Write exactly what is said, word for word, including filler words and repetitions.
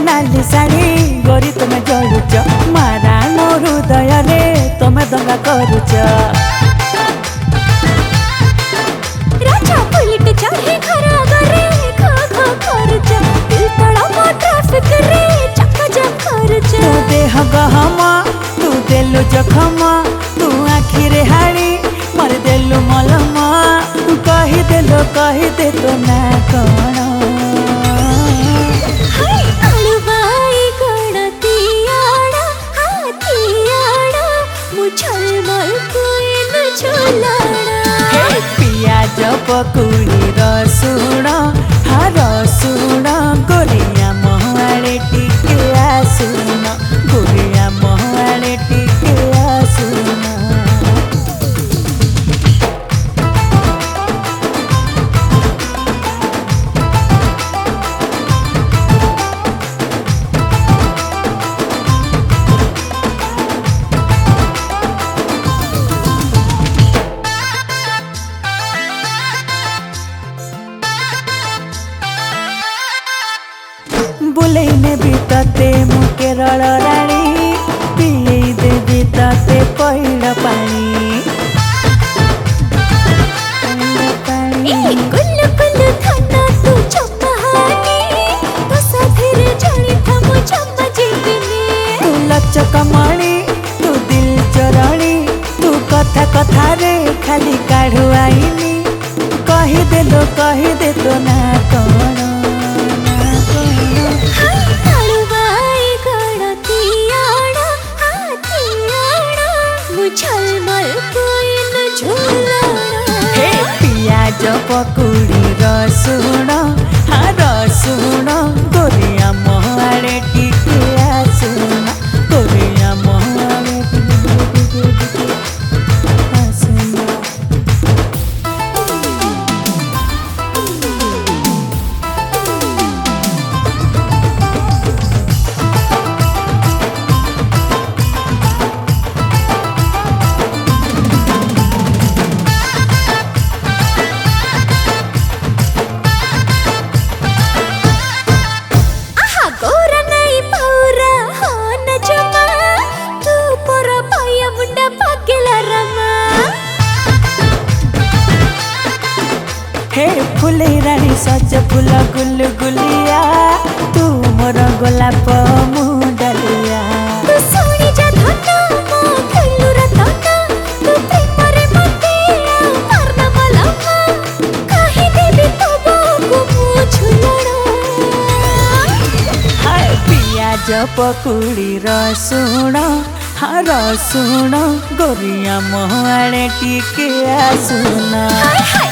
नाली शाढ़ी गोरी तुम्हें जलुच मारा मो हृदय रे तुम्हें दंगा करुच राजा बुलेट चढ़े घर आगे खो खो करुच दिल तड़ा मो ट्रैफिक रे चक्का जाम करुच तू देह गहमा तू देलु जखमा तू आखि रे हाड़ी मर देलु मलमा तू कही देलो कही दे तो ना कौन पियाज पकुड़ी रसुण हा रसुण गोरिया महआड़े टिके आसुन गोरिया महआड़े टिके आसुन बुलई ने भी तते मु केरल रानी पियई देवी तते पैड़ पानी गुल्लु गुल्लु खाना तू चपहानी तो साथीर जानी था मु चम्मा जीविनी तू लचक मणि तू दिल चोरणी तू कथा कथा रे खाली काढ़ु आईनी कही देलो कही दे तो ना कौन पियाज पकुड़ी रसुण हा रसुण गोरिया महआड़े टिके आसुन गोरिया महआड़े टिके आसुन हे फुले रानी सज फूल गुल गुलिया तू मोर गोलाप मुंडलिया तू सोनी जा धना मो कल्लू रतना तू प्रेम रे मते मारना मलमा कहि देबी तो को मुझुलड़ा हाय पियाज पकुड़ी रसुण हा रसुण गोरिया महआड़े टिके आसुन।